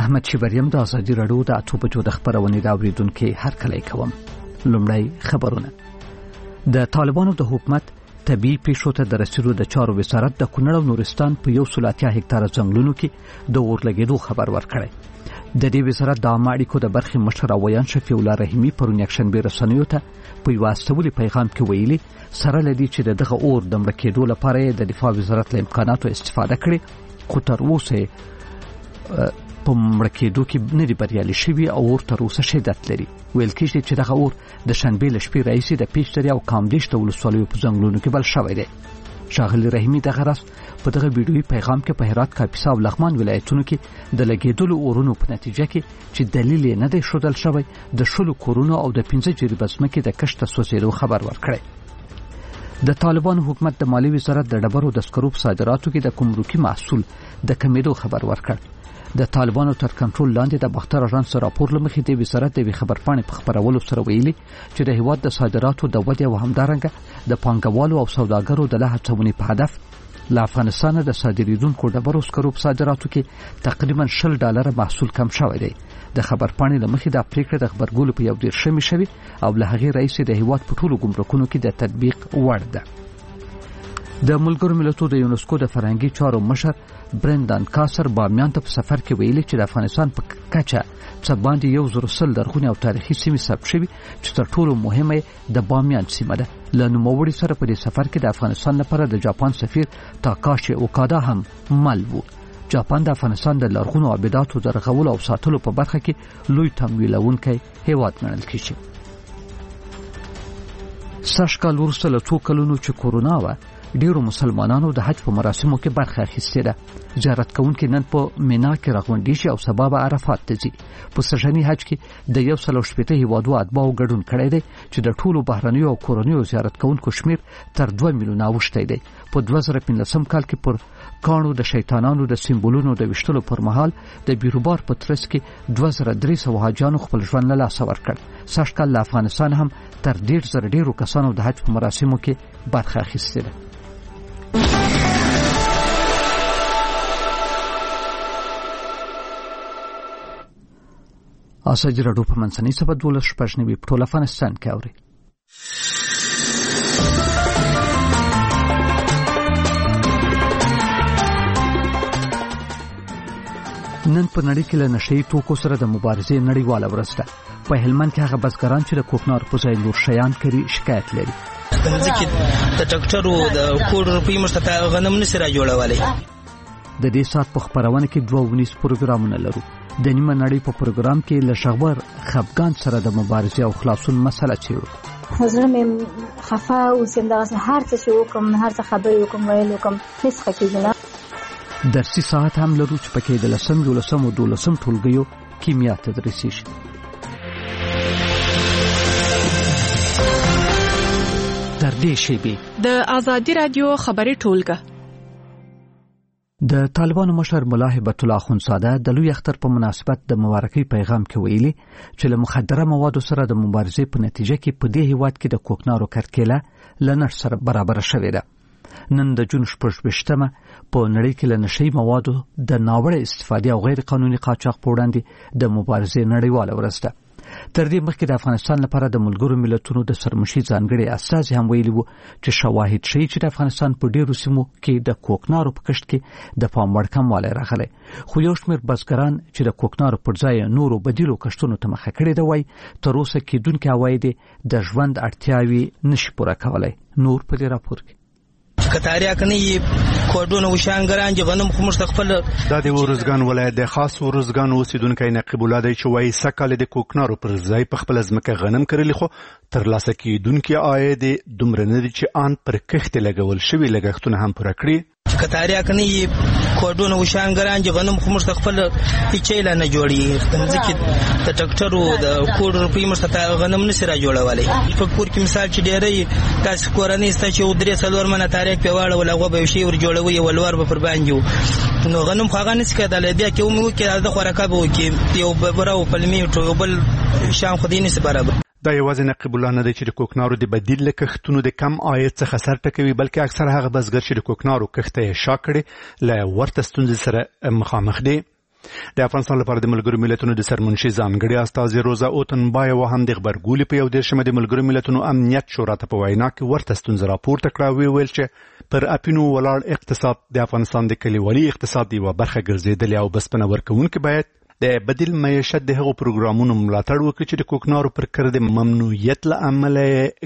احمد شیبریم د ازادي راډیو د اتو بجو د خبرونې د اوریدونکو هرکلی کوم. لومړی خبرونه. د طالبانو د حکومت طبي پیښو ته د رسیدو د چارو وزارت د کونړ او نورستان په 180 هکتاره ځنګلونو کې د اور لګېدو خبر ورکړی. د دې وزارت د عامه اړیکو د برخې مشر اویان شفیع الله رحیمي پرون یکشنبه رسنیو ته په یو استولي پیغام کې ویلي سره لدی چې دغه اور د مړ کېدو لپاره د دفاع وزارت له امکاناتو استفاده کړي، خو تر اوسه په مړ کېدو کې نه دی بریالي شوی او اور تر اوسه شدت لري. ویل کېږي چې دغه اور د شنبه له شپې راهیسې د پیشتري او کامدیش د ولسوالیو په ځنګلونو کې بل شوی دی. ښاغلي رحیمي دغه راز په دغه ویډیوي پیغام کې په هرات، کاپیسا او لغمان ولایتونو کې د لګېدلو اورونو په نتیجه کې چې دلیل نه دی ښودل شوی د 10 کورونو او د 15 جریبه ځمکې د کښت سوځېدو خبر ورکړی. د طالبانو حکومت د مالی وزارت د ډبرو د سکرو په صادراتو کې د ګمرکي محصول د کمیدو خبر ورکړ. د طالبانو تر کنټرول لاندې د بختر اژانس راپور لمخې د وزارت د خبرپاڼې په خبرولو سره ویلي چې د هیواد د صادراتو د ودې او همدارنګه د پانګوالو او سوداګرو د هڅونې په هدف له افغانستان د صادریدونکو ډبرو سکرو په صادراتو کې تقریبا $10 محصول کم شوی دی. د خبرپاڼې لمخې د پریکړه د خبرګولو په 11 شوی او له هغې راځي د هیواد په ټولو ګمرکونو کې د تطبیق وړ ده. د ملګرو ملتونو د یونسکو د فرهنګي چارو مشر برندان کاسر بامیان ته په سفر کې ویلي چې د افغانستان په کچه څه باندې 110 لرغونې او تاریخي سیمې ثبت شوي چې تر ټولو مهمه د بامیان سیمه ده. له نوموړي سره په دې سفر کې د افغانستان لپاره د جاپان سفیر تاکاشي اوکادا هم مل وو. جاپان د افغانستان د لرغونو آبداتو د رغولو او ساتلو په برخه کې لوی تمویلونکی هیواد ګڼل کېږي. سږ کال وروسته له 2 کلونو چې کورونا وه ډیرو مسلمانانو د حج په مراسمو کې برخه اخیستې ده. زیارت کوونکي نن په مینا کې راغونډي شي او سبا به عرفات ته ځي. په سږني حج کې د 180 هیوادو اتباعو ګډون کړی دی چې د ټولو بهرنیو او کورنیو زیارت کوونکو شمیر تر 2 میلیونه اوښتی دی. په 2015 کال کې پر کانو د شیطانانو د سمبولونو د وشتلو پر مهال د بیروبار په ترڅ کې 2300 حاجیانو خپل ژوند له لاسه ورکړ. سږ کال له افغانستان هم تر 1.5 کسانو د حج په مراسمو کې برخه اخیستې ده. ازادي راډیو په منځنۍ سبا 12 په ټول افغانستان کې اوري. نن په نړۍ کې له نشهیي توکو سره د مبارزې نړیواله ورځ ده. په هلمند کې هغه بزګران چې د کوکنار په ځای نور شیان کري شکایت لري. ځکه د ټاکټرو د کوډ روپی مشته غنم نشي را جوړولای. د دې سات په خبرونه کې 2 پروګرامونه لرو. د نیمه نړۍ په پروګرام کې له شغبر خفګان سره د مبارزې او خلاصون مسله چیرو. زه مې خفه اوسم دغه هر څه وکم، هر څه خبرې وکم، ویل وکم، هیڅ خکېږي نه. درسي ساعت هم لرو چې پکې د 10 12 او 12 ټولګیو کیمیا تدریسي شي. تر دې شیبې د ازادي رادیو خبري ټولګه. د طالبانو مشر ملا هبت الله اخوندزاده د لوی اختر په مناسبت د مبارکۍ پیغام کې ویلي چې له مخدره موادو سره د مبارزې په نتیجه کې په دې هیواد کې د کوکنارو کرکیله له نړۍ سره برابر شوې ده. نن د جون 18 په نړۍ کې له نشهیي موادو د ناوړه استفادې او غیر قانوني قاچاق په وړاندې د مبارزې نړیواله ورځ ده. تر دې مخکې د افغانستان لپاره د ملګرو ملتونو د سرمشي ځانګړي استازي هم ویلي وو چې شواهد ښیي چې د افغانستان په ډیرو سیمو کې د کوکنارو په کښت کې د پام وړ کموالی راغلی. خو یو شمېر بزګران چې د کوکنارو پر ځای نورو بدیلو کښتونو ته مخه کړې ده وایي تر اوسه کېدونکي عواید د ژوند اړتیاوې نشي پوره کولی. نور په دې راپور کې کتاریا کني کوډونه وشانګران چې غنم خو مستقبل د ورزګان ولایت د خاص ورزګان اوسیدونکو نقیب الله دی چې وایي سکهاله د کوکنارو پر ځای په خپل ځمکه غنم کرلی خو تر لاسه کېدونکي عاید دومره نه دي چې آن پر کښت لګول شوي لګښتونه هم پوره کړي. کتاریا کني کوډونه وشانګران چې غنم خو مستقبل هیڅ نه جوړي ځکه د ټاکټرو د کوډ روپی مشته غنم نشي را جوړولای. په کور کې مثال چې ډېرې تاسو کورنۍ ستا چې ودرې څلور منه تاریخ په واړه ولغه به شي ور جوړوي ولور به پر باندې نو غنم خاغه نس کېدل بیا کې مو کې د خوراکه به کې یو ببرو پلمي ټو بل شام خدي نس برابر. دا یوازې نقیب الله نه دی چې د کوکنارو د بدیل کښتونو د کم عاید څخه سر ټکوي بلکې اکثر هغه بزګر چې د کوکنارو کښت یې شا کړي له ورته ستونزې سره مخامخ دي. د افغانستان لپاره د ملګرو ملتونو د سرمنشي ځانګړي استازي روزا اوتنبایوا هم د خبرګولي په 11 د ملګرو ملتونو امنیت شورا ته په وینا کې ورته ستونزه راپورته کړه، ویل چې پر اپینو ولاړ اقتصاد د افغانستان د کلیوالي اقتصاد یوه برخه ګرځېدلې او بسپنه ورکوونکي باید د بدیل معیشت د هغو پروګرامونو ملاتړ وکړي چې د کوکنارو پر کړ د ممنوعیت له امله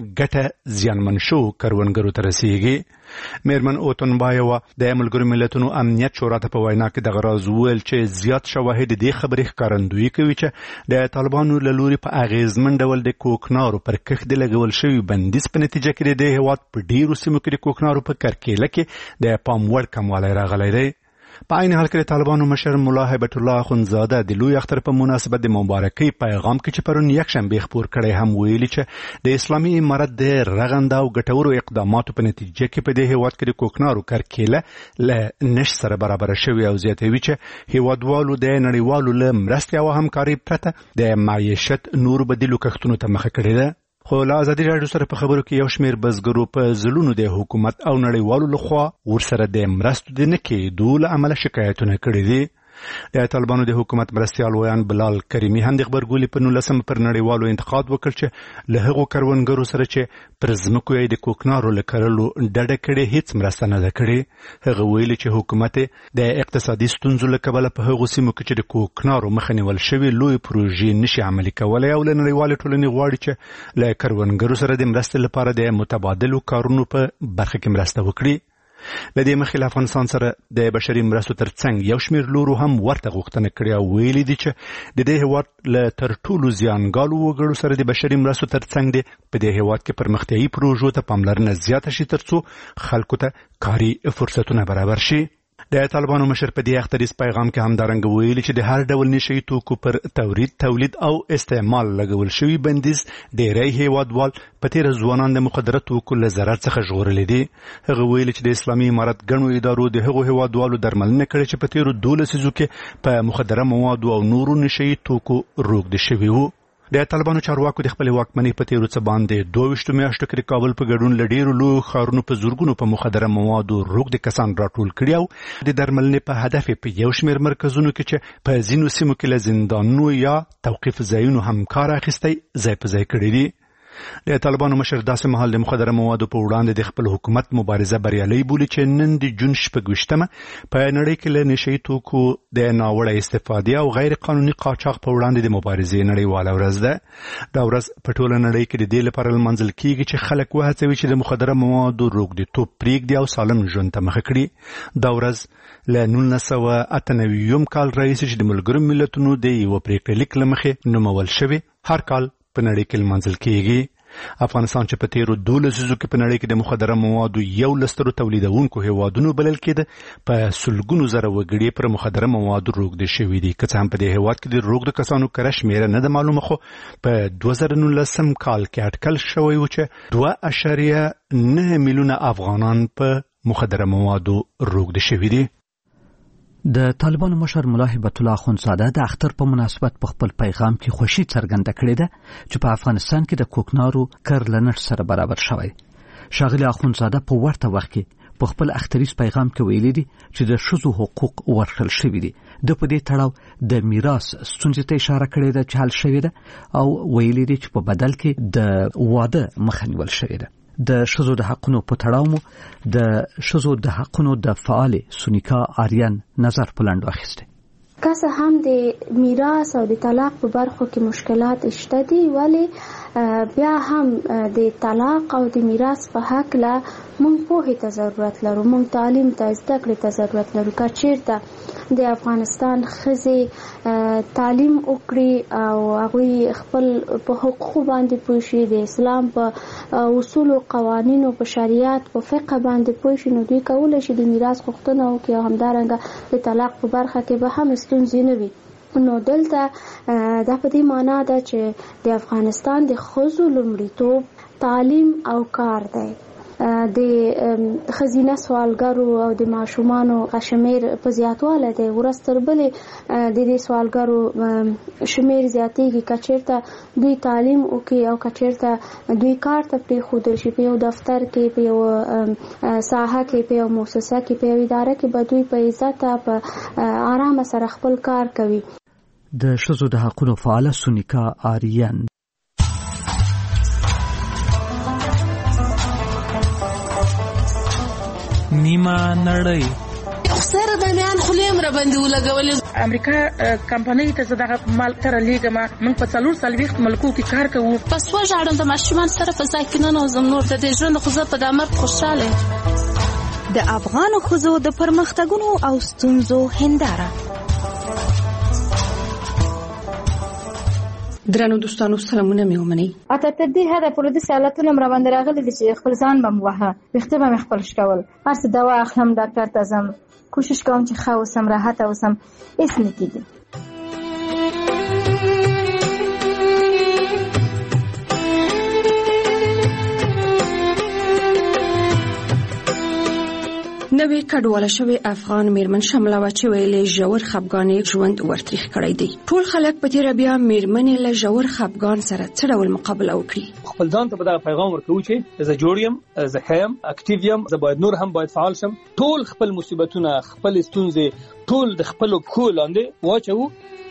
ګټه زیانمن شو کروندګرو ته رسیږي. میرمن اوتنبایوا د ملګرو ملتونو امنیت شورا ته په وینا کې د غراز ویل چې زیات شواهد د خبرې ښکارندویي کوي چې د طالبانو له لوري په اغیزمن ډول د کوکنارو پر کښت د لګول شوي بندیز په نتیجه کې د هیواد په ډیرو سیمو کې د کوکنارو په کرکیله کې د پام وړ کموالی راغلی دی. په عین حال کې د طالبانو مشر ملا هیبت الله اخندزاده د لوی اختر په مناسبت د مبارکۍ پیغام کې چې پرون یکشنبه خپور کړی هم ویلي چې د اسلامي امارت د رغنده او ګټورو اقداماتو په نتیجه کې په دې هیواد کې د کوکنارو کرکیله له نش سره برابر شوی او زیاتوي چې هیوادوالو د نړیوالو له مرستې او همکارۍ پرته د معیشت نور بدیلو کښتونو ته مخه کړې ده. خو له ازادي راډیو سره په خبرو کې یو شمېر بزګرو په ځلونو د حکومت او نړیوالو لخوا ورسره د مرستو د نه کېدو له امله شکایتونه کړي دي. د طالبانو د حکومت مرستیال ویان بلال کریمي هم د خبرګولي په 19 پر نړیوالو انتقاد وکړ چې له هغو کروندګرو سره چې پر ځمکو یې د کوکنارو له کرلو ډډه کړې هیڅ مرسته نه ده کړې. هغه ویلي چې حکومت د اقتصادي ستونزو له کبله په هغو سیمو کې چې د کوکنارو مخه نیول شوي لوی پروژې نشي عملي کولی او له نړیوالې ټولنې غواړي چې له کروندګرو سره د مرستې لپاره د متبادلو کارونو په برخه کې مرسته وکړي. لدې مخې له افغانستان سره د بشري مرستو ترڅنګ یو شمېر لورو هم ورته غوښتنه کړې او ویلي دي چې د دې هیواد له تر ټولو زیانګالو وګړو سره د بشري مرستو ترڅنګ د په دې هیواد کې پرمختیایي پروژو ته پاملرنه زیاته شي ترڅو خلکو ته کاري فرصتونه برابر شي. د طالبانو مشر په دې اختریز پیغام کې همدارنګه ویلي چې د هر ډول نشئی توکو پر تولید او استعمال لګول شوی بندیز ډېری هیوادوال په تیر ځوانان د مخدره توکو له ضرر څخه ژغورلي دي. هغه ویلي چې د اسلامي امارت ګڼو ادارو د هغو هیوادوالو درملنه کړې چې په تیرو 12 لسیزو کې په مخدره موادو او نورو نشئی توکو روږدي شوي وو. د طالبانو چارواکو د خپل واکمنۍ په تیرو څه باندې 22 میاشتو کې د کابل په ګډون له ډیرو لویو ښارونو په زورګونو په مخدره موادو روږدي کسان راټول کړي او د درملنې په هدف په یو شمېر مرکزونو کې چې په ځینو سیمو کې له زندانونو یا توقیف ځایونو هم کار اخیستی ځای په ځای کړي دي. د طالبانو مشر داسې مهال د مخدره موادو په وړاندې د خپل حکومت مبارزه بریالۍ بولي چې نن د جون 26مه په نړۍ کې له نشئی توکو د ناوړه استفادې او غیر قانوني قاچاق په وړاندې د مبارزې نړیواله ورځ ده. دا ورځ په ټوله نړۍ کې د دې لپاره لمانځل کیږي چې خلک وهڅوي چې د مخدره موادو روږديتوب پرېږدي او سالم ژوند ته مخه کړي. دا ورځ له 1998 کال راهیسې چې د ملګرو ملتونو د یو پریکړه لیک له مخې نومول شوی هر کال په نړۍ کې لمانځل کیږي. افغانستان چې په تیرو 12 لسیزو کې په نړۍ کې د مخدره موادو یو لسترو تولیدونکو هیوادونو بلل کېده په سلګونو زره وګړي پر مخدره موادو روږدي شوي دي. که څه هم په دې هیواد کې د روږدو کسانو کره شمېره نه ده معلومه، خو په 2019 کال کې اټکل شوی و چې 2.9 میلیونه افغانان په مخدره موادو روږدي شوي دي. د طالبانو مشر ملا هیبت الله اخندزاده د اختر په مناسبت په خپل پیغام کې خوشي څرګنده کړې ده چې په افغانستان کې د کوکنارو کر له نرخ سره برابر شوی. ښاغلي اخندزاده په ورته وخت کې په خپل اختریز پیغام کې ویلي دي چې د ښځو حقوق ورکړل شوي دي. د په دې تړاو د میراث ستونزې ته اشاره کړې ده چې حل شوې ده او ویلي دي چې په بدل کې د واده مخه نیول شوې ده. د ښځو د حقونو په تړاو مو د ښځو د حقونو د فعال سونیکا آریان نظر په لاندې اخیسته. که څه هم د میراث او د طلاق په برخو کې مشکلات شته دي، ولی بیا هم د طلاق او د میراث په حق لا مونږ پوهې ته ضرورت لرو، مونږ تعلیم ته زده کړې ته ضرورت لرو. که چیرته د افغانستان ښځې تعلیم وکړي او هغوی خپل په حقوقو باندې پوه شي، د اسلام په اصولو قوانینو په شریعت په فقه باندې پوه شي، نو دوی کولی شي د میراث غوښتنه وکړي او همدارنګه د طلاق په برخه کې به هم ستونزې نه وي. نو دلته دا په دې معنا ده چې د افغانستان د ښځو لومړیتوب تعلیم او کار دی. د خزینه سوالګرو او د ماشومانو شمیر په زیاتواله دی. ورځ تر بلې د دې سوالګرو شمیر زیاتېږي که چېرته دوی تعلیم وکړي او که چېرته دوی کار ته پرېښودل شي په یو دفتر کې، په یو ساحه کې، په یو مؤسسه کې، په یو اداره کې به دوی په عزت په آرامه سره خپل کار کوي. د ښځو د حقونو فعاله سونیکا آریان نیمه نړۍ سره د میان خلیم را باندې ولګولې. امریکا کمپنۍ ته زه دغه مال تر لیږم. موږ په 440 ملکو کې کار کوو. پس وژاړم د ماشومان سره په ځای کې نه نوزم نور د دې ژوند خو زه په دامر خوشاله. د افغان ښځو د پرمختګونو او ستونزو هنداره. درنو دوستانو سلامونه مې ومنئ. اته تر دې حده پورې د سالتونو مر باندې راغلي دي چې خپل ځان بم وهه وخته به خپل شکول هر څه دوا اخلم ډاکټر ته ځم کوشش کوم چې ښه اوسم راحت اوسم هیڅ نه کیږي. نوې کډواله شوې افغان میرمن شمله وا چې ویلې ژور خپګان ژوند ورتریخ کړی دی. ټول خلک په تیر بیا میرمنې له ژور خپګان سره څه ډول مقابله وکړي. خپل ځان ته دا پیغام ورکوي چې زه جوړ یم، زه خیم، اکټیو یم، زه باید نور هم باید فعال شم. ټول خپل مصیبتونه، خپل ستونزې ټول د خپل پښو لاندې واچو.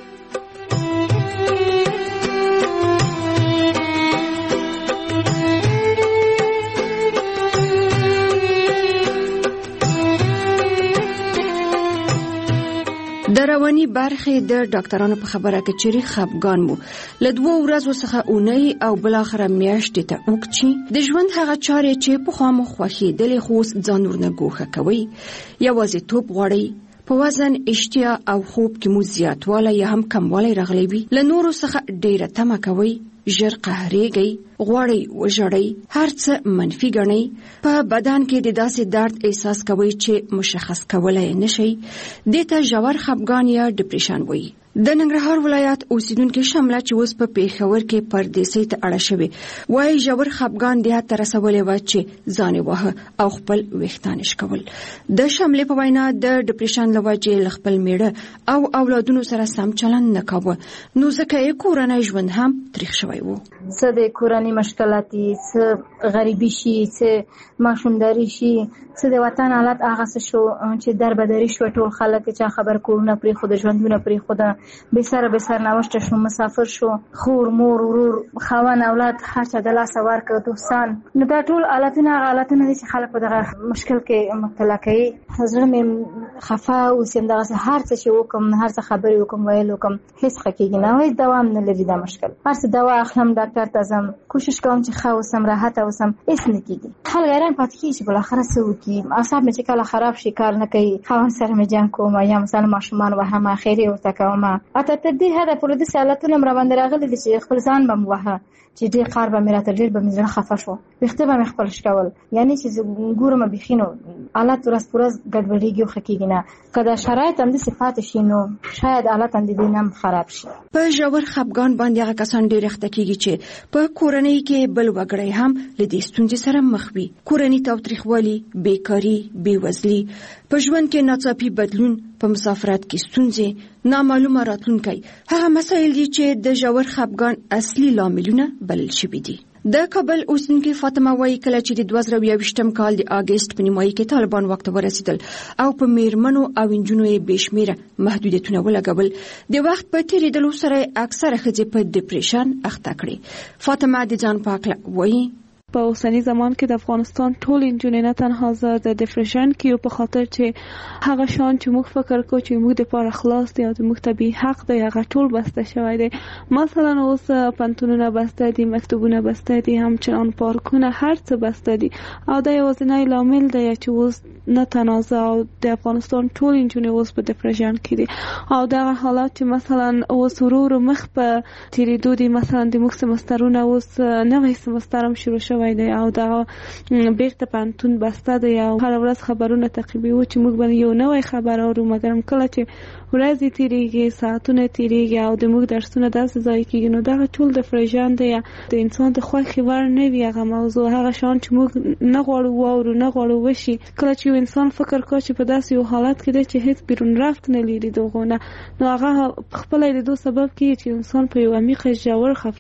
د رواني برخې د ډاکټرانو په خبره کې چیرې خپګان مو له 2 ورځو څخه اونۍ او بل اخره میاشتې ته وکړي. د ژوند هغه چارې چې په خوا مو خوښېدلې خو ځان ورنه ګوښه کوي. یوازیتوب غواړئ، په وزن، اشتها او خوب کې مو زیاتوالی یا هم کموالی راغلی وي. له نورو څخه ډیره تمه کوئ، ژر قهرېږئ، غواړئ وژاړئ، هر څه منفي ګڼئ، په بدن کې د داسې درد احساس کوئ چې مشخص کولای نشئ. دې ته ژور خپګان یا ډیپریشن وایي. د ننګرهار ولایت اوسیدونکو شمله چې اوس په پیښور کې پردیسۍ ته اړه شوې وایي ژور خپګان دې حد ته رسولی و چې ځان یې واهه او خپل ویښتان یې شکول. د شملې په وینا د ډیپریشن له وجې له خپل میړه او اولادونو سره سم چلند نه کاوه، نو ځکه یې کورنی ژوند هم تریخ شوی و. څه د کورنۍ مشکلاتي، څه غریبي شي، څه ماشومداري شي، څه د وطن حالت هغه څه شو چې دربدري شو. ټول خلک چې خبر کورونه پرېښوده، ژوندونه پرېښوده، بې سره نوشته شو، مسافر شو، خور، مور، ورور، خاوند، اولاد هر چا د لاسه ورکړ، دوستان. نو دا ټول حالتونه هغه حالتونه دي چې خلک په دغه مشکل کې مبتلا کوي. زړه مې خفه اوسم، دغسې هر څه چې وکړم، هر څه خبرې وکړم، ویل وکړم، هېڅ ښه کېږي نه، هېڅ دوام نه لري دا مشکل. هر څه دوا اخلم، ډاکټر ته ځم، کوشش کوم چې ښه اوسم، راحت اوسم، هېڅ نه کېږي. خلک حیران پاتې کېږي چې بالاخره څه وکړي. اعصاب مې چې کله خراب شي، کار نه کوي، خاوند سره مې جنګ کوم یا مثلا ماشومان وهم، خیرې ورته کوم. اته تر دې حده پورې د سالتونو مر باندې راغلي دي چې خپل ځان بم وهه چې ډېر کار به مې راته ډېر به مې زړه خفه شو، ویښته به مې خپل شکول. یعنی چې زه ګورم بیخي نو حالت ورځ په ورځ ګډوډېږي او ښه کېږي نه. که دا شرایط همداسې پاتې شي نو شاید حالت هم د دې نه خراب شي. په ژور خپګان باندې هغه کسان ډېر اخته کېږي چې په کورنۍ کې بل وګړی هم له دې ستونزې سره مخ وي. کورني تاوتریخوالي، بیکاري، بېوزلي، په ژوند کې ناڅاپي بدلون، په مسافرت کې ستونزې، نامعلومه راتلونکی، هغه مسایل دي چې د ژور خپګان اصلي لاملونه بلل شوي دي. د کابل اوسیدونکې فاطمه وایي کله چې د 2022م کال د اګست په نیمایي کې طالبان واک ته ورسېدل او په میرمنو او نجونو یې بې شمېره محدودیتونه ولګول، د وخت په تېرېدلو سره اکثره ښځې په ډیپریشن اخته کړې. فاطمه د ځان په هکله وایي په اوسنی زمان کې د افغانستان ټول نجونې نه تنها زه د ډیپریشن کې او په خاطر چې هغه شان چې موږ فکر کوو چې موږ د پاره خلاص دی او د موږ طبيعي حق دی هغه ټول بسته شوی دی. مثلا اوس پنتونونه بسته دي، مکتوبونه بسته دي، همچنان پارکونه، هر څه بسته دي او دا یوازینی لامل دی چې اوس نه تنازع او د افغانستان ټول نجونې اوس په ډیپریشن کې دي او دا حالات چې مثلا اوس ورو مخ په تیریدو دي. مثلا د موږ سمسترونه اوس نوې سمستر هم شروع شوی شوی دی او دا بیرته پانتون بسته دی او هر ورځ خبرونه تعقیبوي چې موږ باندې یو نوې خبر اورو مګر کله چې ورځې تیریږي ساعتونه تیریږي او د موږ درسونه داسې ځای کېږي نو دغه ټول د فرژان دی د انسان د خوښې وړ نه وي هغه موضوع هغه شان چې موږ نه غواړو واورو نه غواړو وشي کله چې یو انسان فکر کوي چې په داسې یو حالت کې دی چې هیڅ بیرون رفت نه لري دغه نو هغه خپل لیدو سبب کیږي چې انسان په یو عمیق ژور